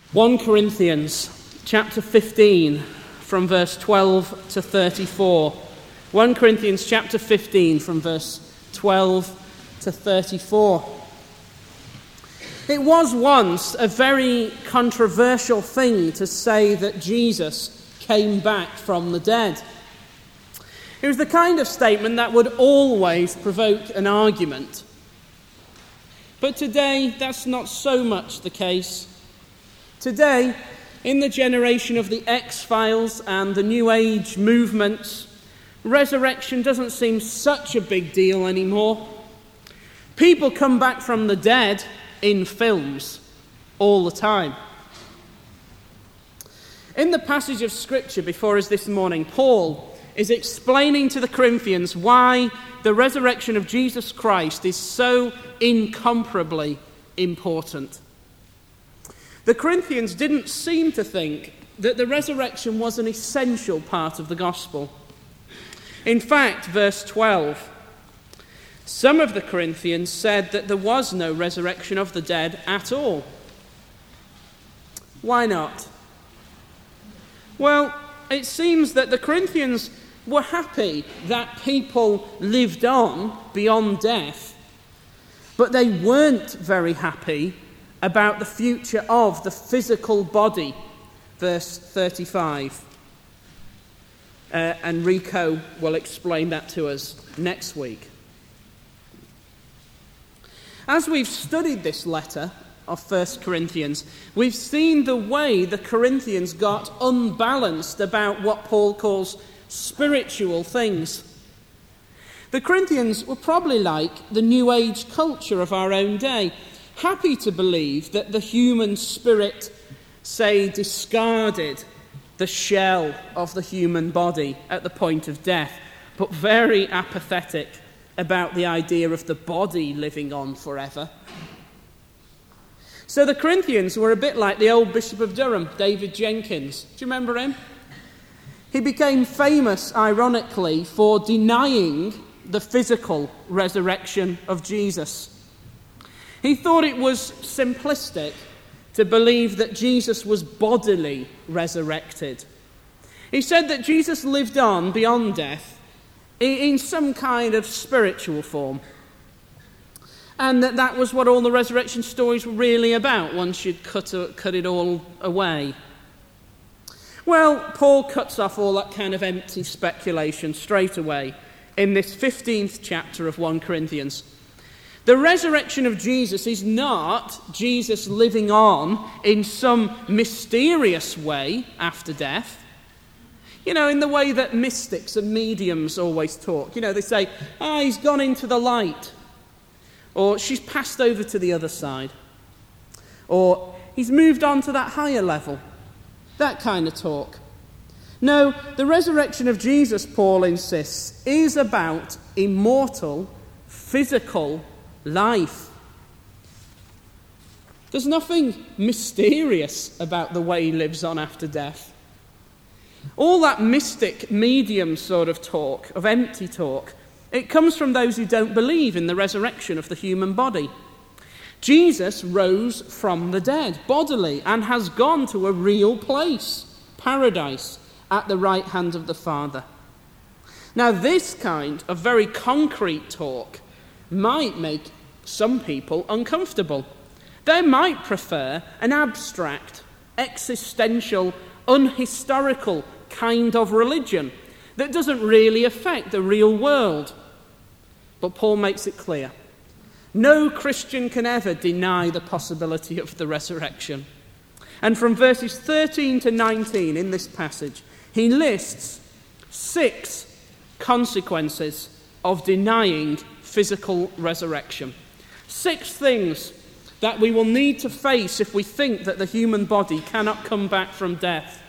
1 Corinthians chapter 15 from verse 12 to 34. 1 Corinthians chapter 15 from verse 12 to 34. It was once a very controversial thing to say that Jesus came back from the dead. It was the kind of statement that would always provoke an argument. But today, that's not so much the case. Today, in the generation of the X-Files and the New Age movements, resurrection doesn't seem such a big deal anymore. People come back from the dead in films all the time. In the passage of Scripture before us this morning, Paul is explaining to the Corinthians why the resurrection of Jesus Christ is so incomparably important. The Corinthians didn't seem to think that the resurrection was an essential part of the gospel. In fact, verse 12, some of the Corinthians said that there was no resurrection of the dead at all. Why not? Well, it seems that the Corinthians were happy that people lived on beyond death, but they weren't very happy about the future of the physical body. Verse 35. And Rico will explain that to us next week. As we've studied this letter of 1 Corinthians, we've seen the way the Corinthians got unbalanced about what Paul calls spiritual things. The Corinthians were probably like the New Age culture of our own day, happy to believe that the human spirit, say, discarded the shell of the human body at the point of death, but very apathetic about the idea of the body living on forever. So the Corinthians were a bit like the old Bishop of Durham, David Jenkins. Do you remember him? He became famous, ironically, for denying the physical resurrection of Jesus. He thought it was simplistic to believe that Jesus was bodily resurrected. He said that Jesus lived on beyond death in some kind of spiritual form, and that was what all the resurrection stories were really about once you'd cut it all away. Well, Paul cuts off all that kind of empty speculation straight away in this 15th chapter of 1 Corinthians. The resurrection of Jesus is not Jesus living on in some mysterious way after death. You know, in the way that mystics and mediums always talk. You know, they say, he's gone into the light. Or she's passed over to the other side. Or he's moved on to that higher level. That kind of talk. No, the resurrection of Jesus, Paul insists, is about immortal, physical life. There's nothing mysterious about the way he lives on after death. All that mystic, medium sort of talk, of empty talk, it comes from those who don't believe in the resurrection of the human body. Jesus rose from the dead, bodily, and has gone to a real place, paradise, at the right hand of the Father. Now, this kind of very concrete talk might make some people uncomfortable. They might prefer an abstract, existential, unhistorical kind of religion that doesn't really affect the real world. But Paul makes it clear. No Christian can ever deny the possibility of the resurrection. And from verses 13 to 19 in this passage, he lists 6 consequences of denying physical resurrection. 6 things that we will need to face if we think that the human body cannot come back from death.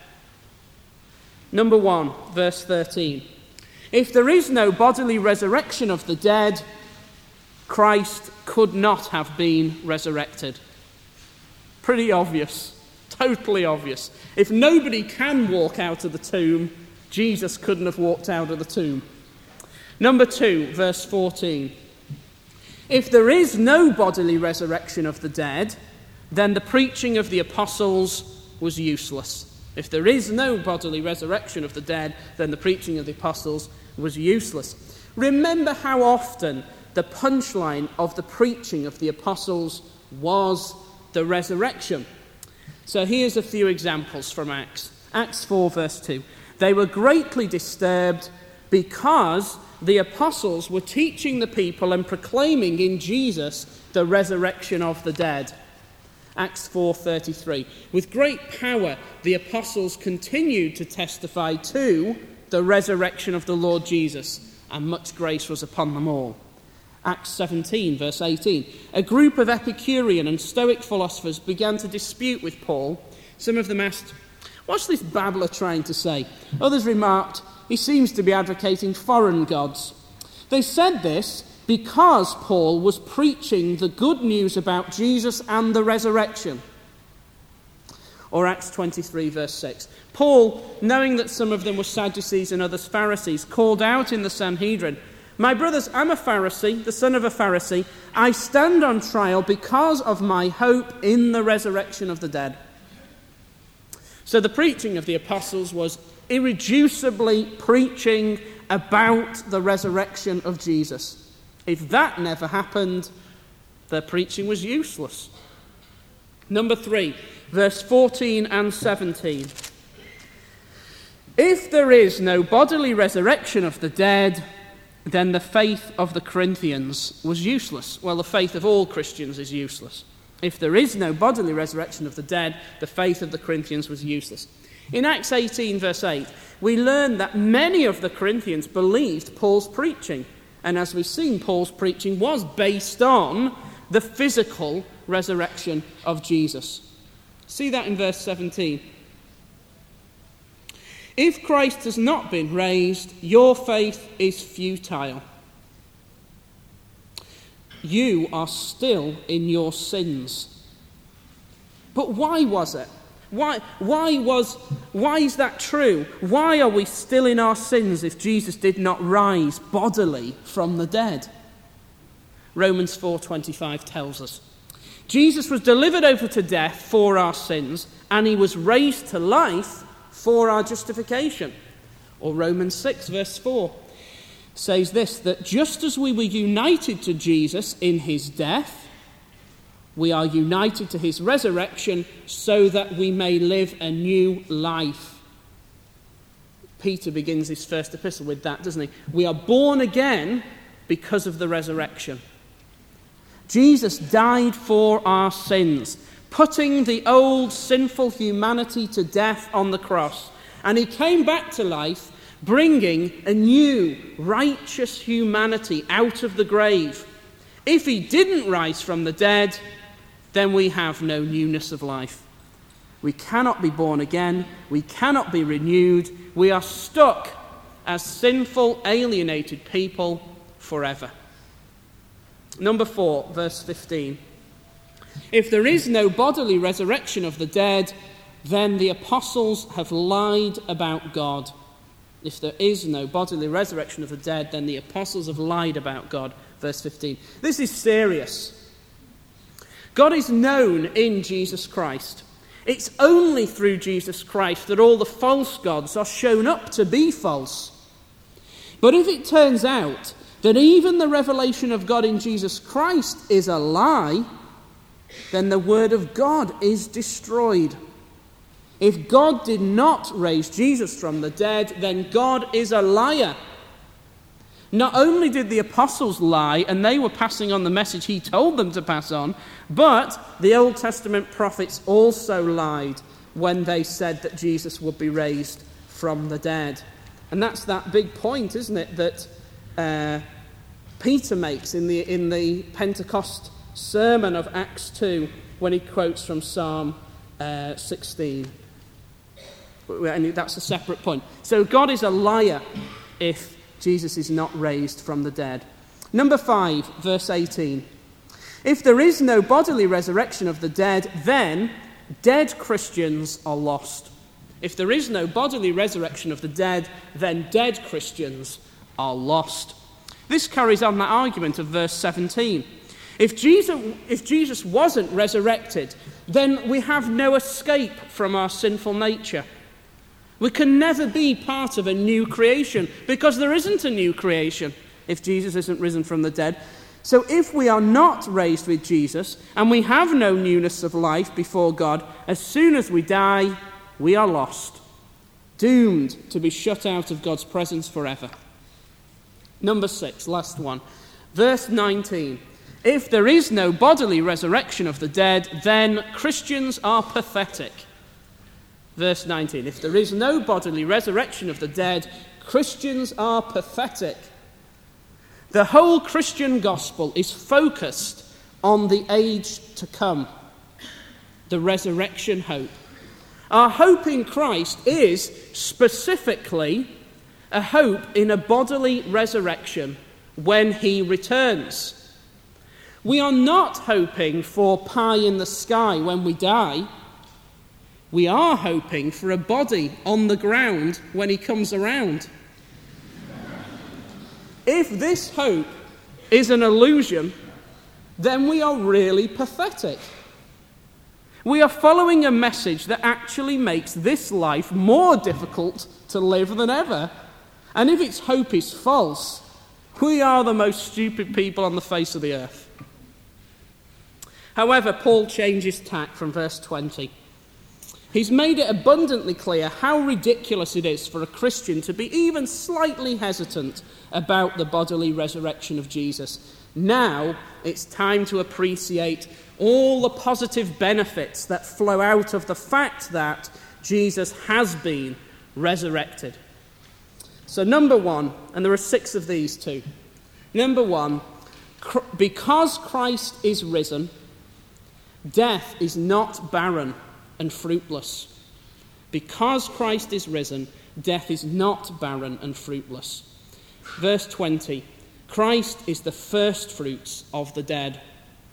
Number 1, verse 13. If there is no bodily resurrection of the dead, Christ could not have been resurrected. Pretty obvious. Totally obvious. If nobody can walk out of the tomb, Jesus couldn't have walked out of the tomb. Number 2, verse 14. If there is no bodily resurrection of the dead, then the preaching of the apostles was useless. If there is no bodily resurrection of the dead, then the preaching of the apostles was useless. Remember how often the punchline of the preaching of the apostles was the resurrection. So here's a few examples from Acts. Acts 4 verse 2. They were greatly disturbed because the apostles were teaching the people and proclaiming in Jesus the resurrection of the dead. Acts 4:33. With great power, the apostles continued to testify to the resurrection of the Lord Jesus, and much grace was upon them all. Acts 17, verse 18. A group of Epicurean and Stoic philosophers began to dispute with Paul. Some of them asked, "What's this babbler trying to say?" Others remarked, "He seems to be advocating foreign gods." They said this because Paul was preaching the good news about Jesus and the resurrection. Or Acts 23, verse 6. Paul, knowing that some of them were Sadducees and others Pharisees, called out in the Sanhedrin, "My brothers, I'm a Pharisee, the son of a Pharisee. I stand on trial because of my hope in the resurrection of the dead." So the preaching of the apostles was irreducibly preaching about the resurrection of Jesus. If that never happened, their preaching was useless. Number 3, verse 14 and 17. If there is no bodily resurrection of the dead, then the faith of the Corinthians was useless. Well, the faith of all Christians is useless. If there is no bodily resurrection of the dead, the faith of the Corinthians was useless. In Acts 18, verse 8, we learn that many of the Corinthians believed Paul's preaching. And as we've seen, Paul's preaching was based on the physical resurrection of Jesus. See that in verse 17. If Christ has not been raised, your faith is futile. You are still in your sins. But why was it? Why is that true? Why are we still in our sins if Jesus did not rise bodily from the dead? Romans 4:25 tells us. Jesus was delivered over to death for our sins, and he was raised to life for our justification. Or Romans 6 verse 4 says this, that just as we were united to Jesus in his death, we are united to his resurrection so that we may live a new life. Peter begins his first epistle with that, doesn't he? We are born again because of the resurrection. Jesus died for our sins, putting the old sinful humanity to death on the cross. And he came back to life, bringing a new, righteous humanity out of the grave. If he didn't rise from the dead, then we have no newness of life. We cannot be born again. We cannot be renewed. We are stuck as sinful, alienated people forever. Number 4, verse 15. If there is no bodily resurrection of the dead, then the apostles have lied about God. If there is no bodily resurrection of the dead, then the apostles have lied about God. Verse 15. This is serious. God is known in Jesus Christ. It's only through Jesus Christ that all the false gods are shown up to be false. But if it turns out that even the revelation of God in Jesus Christ is a lie, then the word of God is destroyed. If God did not raise Jesus from the dead, then God is a liar. Not only did the apostles lie, and they were passing on the message he told them to pass on, but the Old Testament prophets also lied when they said that Jesus would be raised from the dead. And that's that big point, isn't it, that Peter makes in the Pentecost sermon of Acts 2 when he quotes from Psalm 16. And that's a separate point. So God is a liar if Jesus is not raised from the dead. Number 5, verse 18. If there is no bodily resurrection of the dead, then dead Christians are lost. If there is no bodily resurrection of the dead, then dead Christians are lost. This carries on that argument of verse 17. If Jesus wasn't resurrected, then we have no escape from our sinful nature. We can never be part of a new creation because there isn't a new creation if Jesus isn't risen from the dead. So if we are not raised with Jesus and we have no newness of life before God, as soon as we die, we are lost, doomed to be shut out of God's presence forever. Number 6, last one. Verse 19. If there is no bodily resurrection of the dead, then Christians are pathetic. Verse 19. If there is no bodily resurrection of the dead, Christians are pathetic. The whole Christian gospel is focused on the age to come, the resurrection hope. Our hope in Christ is specifically a hope in a bodily resurrection when he returns. We are not hoping for pie in the sky when we die. We are hoping for a body on the ground when he comes around. If this hope is an illusion, then we are really pathetic. We are following a message that actually makes this life more difficult to live than ever. And if its hope is false, we are the most stupid people on the face of the earth. However, Paul changes tack from verse 20. He's made it abundantly clear how ridiculous it is for a Christian to be even slightly hesitant about the bodily resurrection of Jesus. Now it's time to appreciate all the positive benefits that flow out of the fact that Jesus has been resurrected. So number 1, and there are 6 of these too. Number 1, because Christ is risen, death is not barren and fruitless. Because Christ is risen, death is not barren and fruitless. Verse 20, Christ is the first fruits of the dead.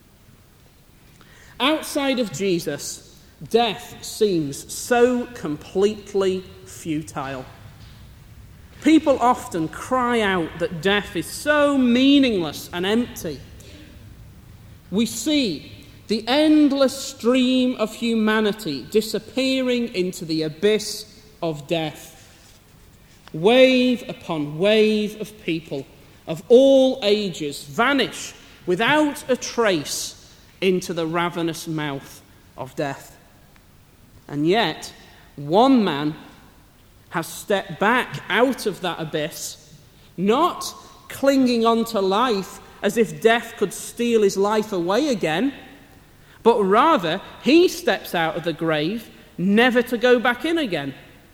Outside of Jesus, death seems so completely futile. People often cry out that death is so meaningless and empty. We see the endless stream of humanity disappearing into the abyss of death. Wave upon wave of people of all ages vanish without a trace into the ravenous mouth of death. And yet, one man has stepped back out of that abyss, not clinging on to life as if death could steal his life away again, but rather he steps out of the grave never to go back in again.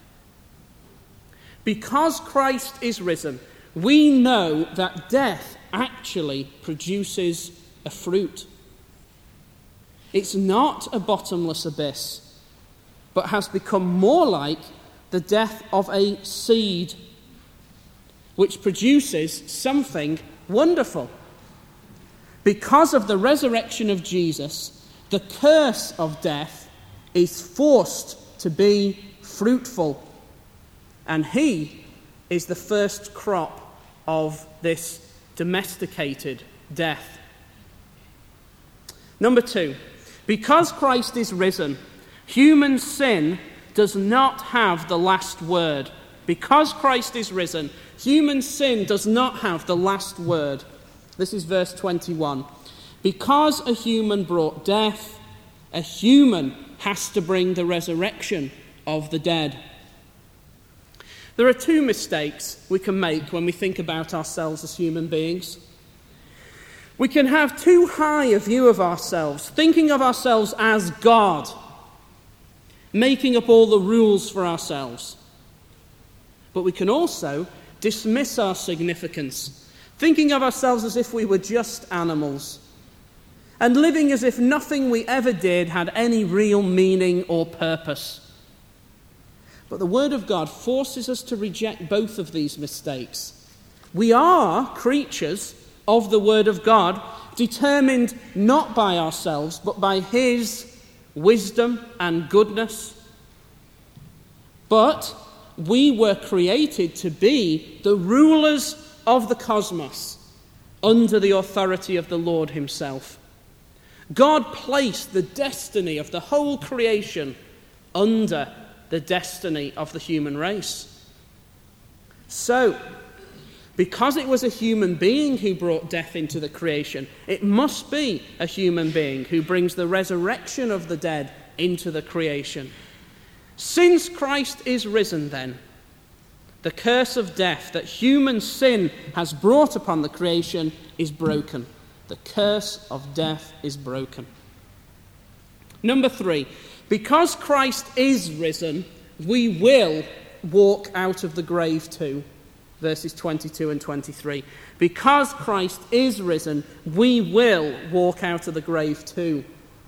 Because Christ is risen, we know that death actually produces a fruit. It's not a bottomless abyss, but has become more like the death of a seed, which produces something wonderful. Because of the resurrection of Jesus, the curse of death is forced to be fruitful, and he is the first crop of this domesticated death. Number 2, because Christ is risen, human sin does not have the last word. Because Christ is risen, human sin does not have the last word. This is verse 21. Because a human brought death, a human has to bring the resurrection of the dead. There are 2 mistakes we can make when we think about ourselves as human beings. We can have too high a view of ourselves, thinking of ourselves as God, making up all the rules for ourselves. But we can also dismiss our significance, thinking of ourselves as if we were just animals, and living as if nothing we ever did had any real meaning or purpose. But the Word of God forces us to reject both of these mistakes. We are creatures of the Word of God, determined not by ourselves, but by His wisdom and goodness. But we were created to be the rulers of the cosmos under the authority of the Lord Himself. God placed the destiny of the whole creation under the destiny of the human race. So, because it was a human being who brought death into the creation, it must be a human being who brings the resurrection of the dead into the creation. Since Christ is risen, then, the curse of death that human sin has brought upon the creation is broken. The curse of death is broken. Number 3, because Christ is risen, we will walk out of the grave too. Verses 22 and 23. Because Christ is risen, we will walk out of the grave too.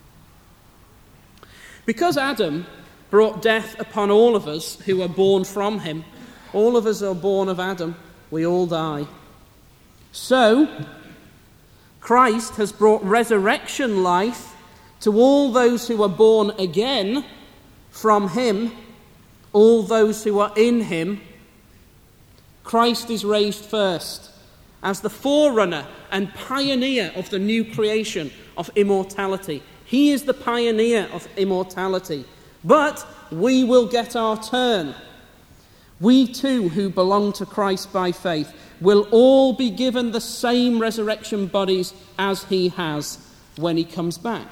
Because Adam brought death upon all of us who are born from him, all of us are born of Adam, we all die. So, Christ has brought resurrection life to all those who are born again from him, all those who are in him. Christ is raised first as the forerunner and pioneer of the new creation of immortality. He is the pioneer of immortality. But we will get our turn. We too, who belong to Christ by faith, will all be given the same resurrection bodies as he has when he comes back.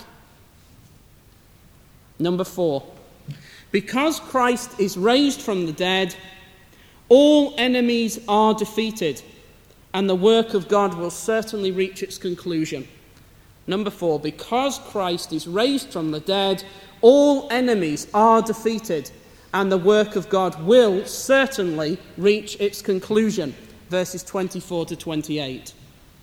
Number 4, because Christ is raised from the dead, all enemies are defeated, and the work of God will certainly reach its conclusion. Number 4, because Christ is raised from the dead, all enemies are defeated, and the work of God will certainly reach its conclusion. Verses 24 to 28.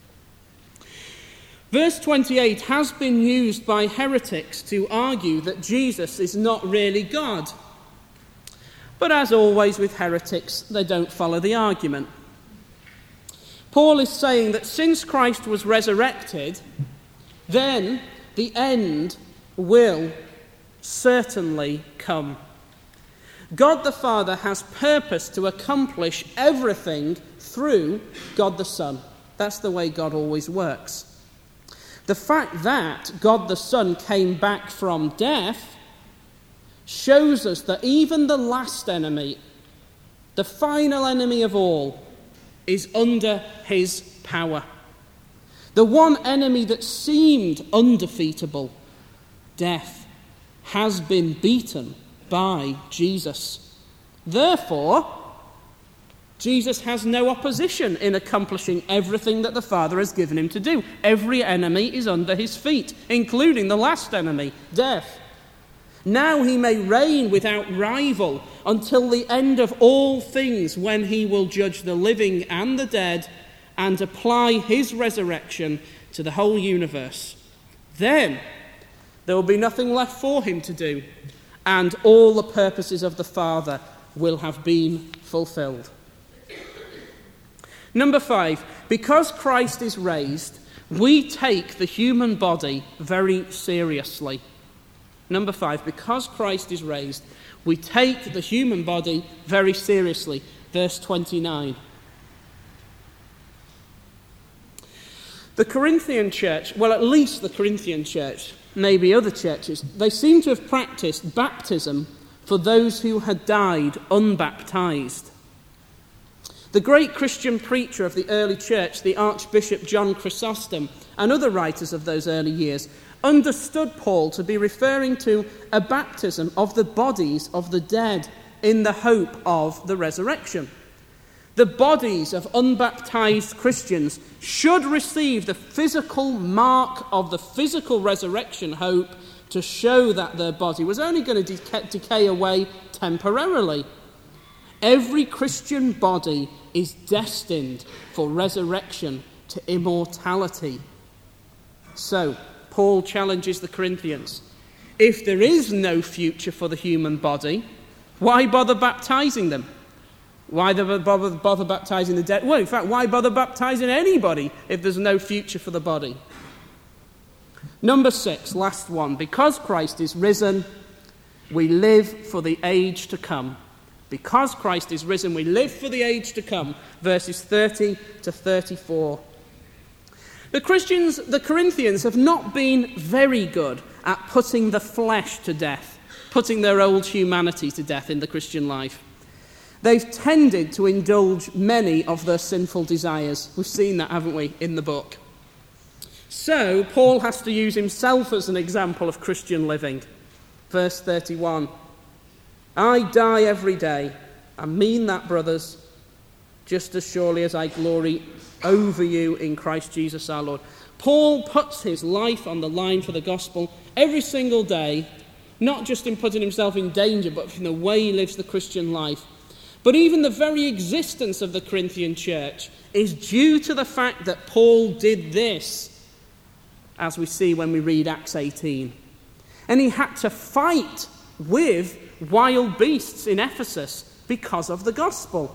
Verse 28 has been used by heretics to argue that Jesus is not really God. But as always with heretics, they don't follow the argument. Paul is saying that since Christ was resurrected, then the end will certainly come. God the Father has purpose to accomplish everything through God the Son. That's the way God always works. The fact that God the Son came back from death shows us that even the last enemy, the final enemy of all, is under his power. The one enemy that seemed undefeatable, death, has been beaten by Jesus. Therefore, Jesus has no opposition in accomplishing everything that the Father has given him to do. Every enemy is under his feet, including the last enemy, death. Now he may reign without rival until the end of all things, when he will judge the living and the dead and apply his resurrection to the whole universe. Then there will be nothing left for him to do, and all the purposes of the Father will have been fulfilled. Number 5, because Christ is raised, we take the human body very seriously. Number 5, because Christ is raised, we take the human body very seriously. Verse 29. The Corinthian church, well, at least the Corinthian church, maybe other churches, they seem to have practiced baptism for those who had died unbaptized. The great Christian preacher of the early church, the Archbishop John Chrysostom, and other writers of those early years, understood Paul to be referring to a baptism of the bodies of the dead in the hope of the resurrection. The bodies of unbaptized Christians should receive the physical mark of the physical resurrection hope to show that their body was only going to decay away temporarily. Every Christian body is destined for resurrection to immortality. So, Paul challenges the Corinthians. If there is no future for the human body, why bother baptizing them? Why bother baptizing the dead? Well, in fact, why bother baptizing anybody if there's no future for the body? Number 6, last one. Because Christ is risen, we live for the age to come. Because Christ is risen, we live for the age to come. Verses 30 to 34. The Corinthians, have not been very good at putting the flesh to death, putting their old humanity to death in the Christian life. They've tended to indulge many of their sinful desires. We've seen that, haven't we, in the book. So, Paul has to use himself as an example of Christian living. Verse 31. I die every day. I mean that, brothers, just as surely as I glory over you in Christ Jesus our Lord. Paul puts his life on the line for the gospel every single day, not just in putting himself in danger, but in the way he lives the Christian life. But even the very existence of the Corinthian church is due to the fact that Paul did this, as we see when we read Acts 18. And he had to fight with wild beasts in Ephesus because of the gospel.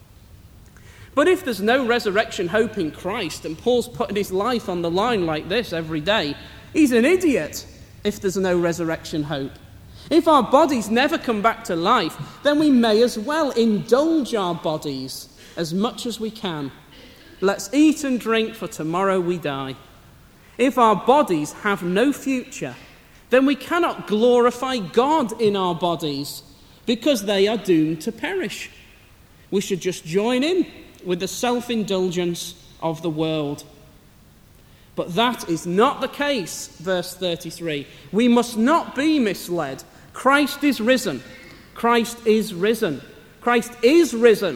But if there's no resurrection hope in Christ, and Paul's putting his life on the line like this every day, he's an idiot if there's no resurrection hope. If our bodies never come back to life, then we may as well indulge our bodies as much as we can. Let's eat and drink, for tomorrow we die. If our bodies have no future, then we cannot glorify God in our bodies, because they are doomed to perish. We should just join in with the self-indulgence of the world. But that is not the case, verse 33. We must not be misled. Christ is risen. Christ is risen. Christ is risen.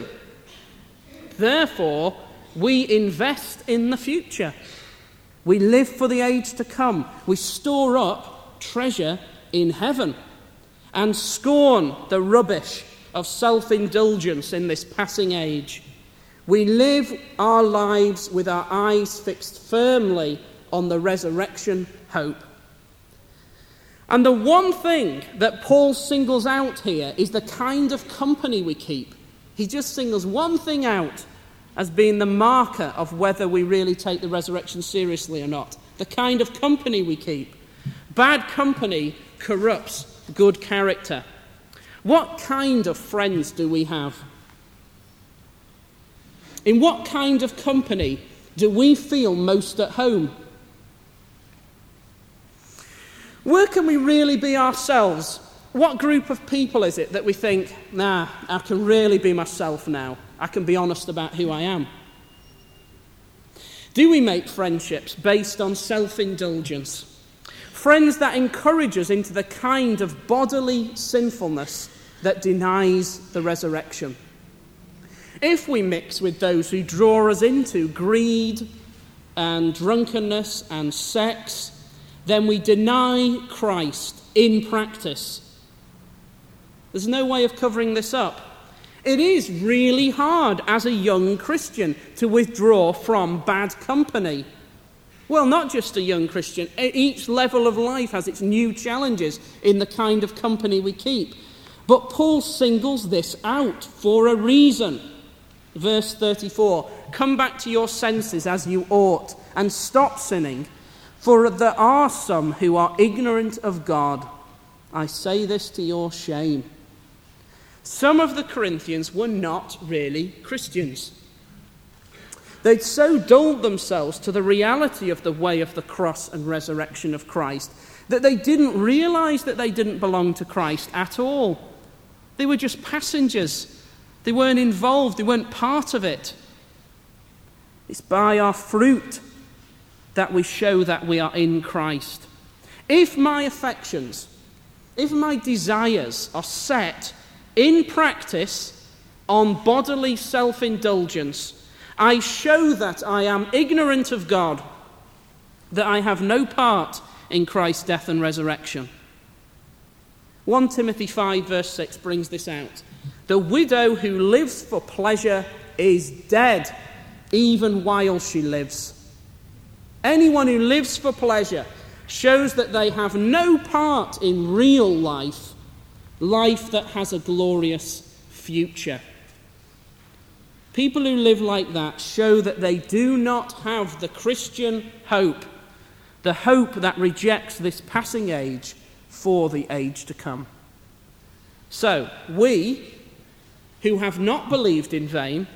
Therefore, we invest in the future. We live for the age to come. We store up treasure in heaven and scorn the rubbish of self-indulgence in this passing age. We live our lives with our eyes fixed firmly on the resurrection hope. And the one thing that Paul singles out here is the kind of company we keep. He just singles one thing out as being the marker of whether we really take the resurrection seriously or not. The kind of company we keep. Bad company corrupts good character. What kind of friends do we have? In what kind of company do we feel most at home? Where can we really be ourselves? What group of people is it that we think, nah, I can really be myself now. I can be honest about who I am. Do we make friendships based on self-indulgence? Friends that encourage us into the kind of bodily sinfulness that denies the resurrection? If we mix with those who draw us into greed and drunkenness and sex, then we deny Christ in practice. There's no way of covering this up. It is really hard as a young Christian to withdraw from bad company. Well, not just a young Christian. Each level of life has its new challenges in the kind of company we keep. But Paul singles this out for a reason. Verse 34, come back to your senses as you ought, and stop sinning, for there are some who are ignorant of God. I say this to your shame. Some of the Corinthians were not really Christians. They'd so dulled themselves to the reality of the way of the cross and resurrection of Christ that they didn't realize that they didn't belong to Christ at all. They were just passengers. They weren't involved. They weren't part of it. It's by our fruit that we show that we are in Christ. If my affections, if my desires are set in practice on bodily self-indulgence, I show that I am ignorant of God, that I have no part in Christ's death and resurrection. 1 Timothy 5 verse 6 brings this out. The widow who lives for pleasure is dead, even while she lives. Anyone who lives for pleasure shows that they have no part in real life, life that has a glorious future. People who live like that show that they do not have the Christian hope, the hope that rejects this passing age for the age to come. So, we, who have not believed in vain,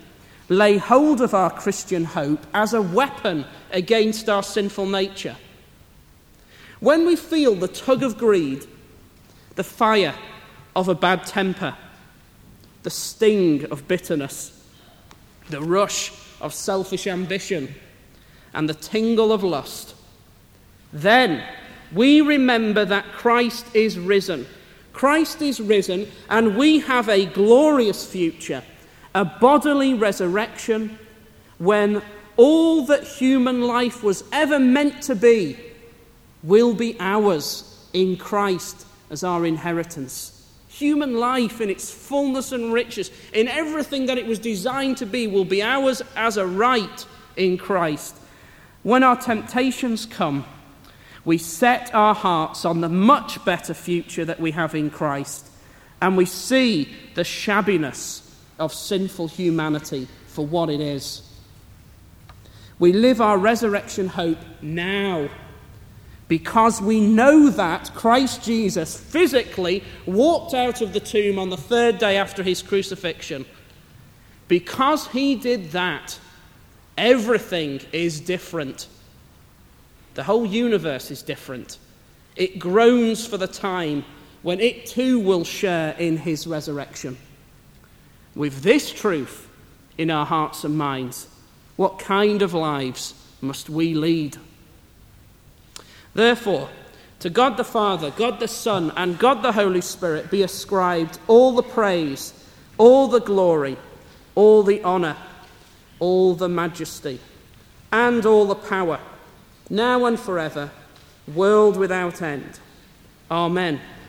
lay hold of our Christian hope as a weapon against our sinful nature. When we feel the tug of greed, the fire of a bad temper, the sting of bitterness, the rush of selfish ambition, and the tingle of lust, then we remember that Christ is risen. Christ is risen, and we have a glorious future, a bodily resurrection, when all that human life was ever meant to be will be ours in Christ as our inheritance. Human life in its fullness and riches, in everything that it was designed to be, will be ours as a right in Christ. When our temptations come, we set our hearts on the much better future that we have in Christ, and we see the shabbiness of sinful humanity for what it is. We live our resurrection hope now because we know that Christ Jesus physically walked out of the tomb on the third day after his crucifixion. Because he did that, everything is different. The whole universe is different. It groans for the time when it too will share in his resurrection. With this truth in our hearts and minds, what kind of lives must we lead? Therefore, to God the Father, God the Son, and God the Holy Spirit be ascribed all the praise, all the glory, all the honour, all the majesty, and all the power, now and forever, world without end. Amen.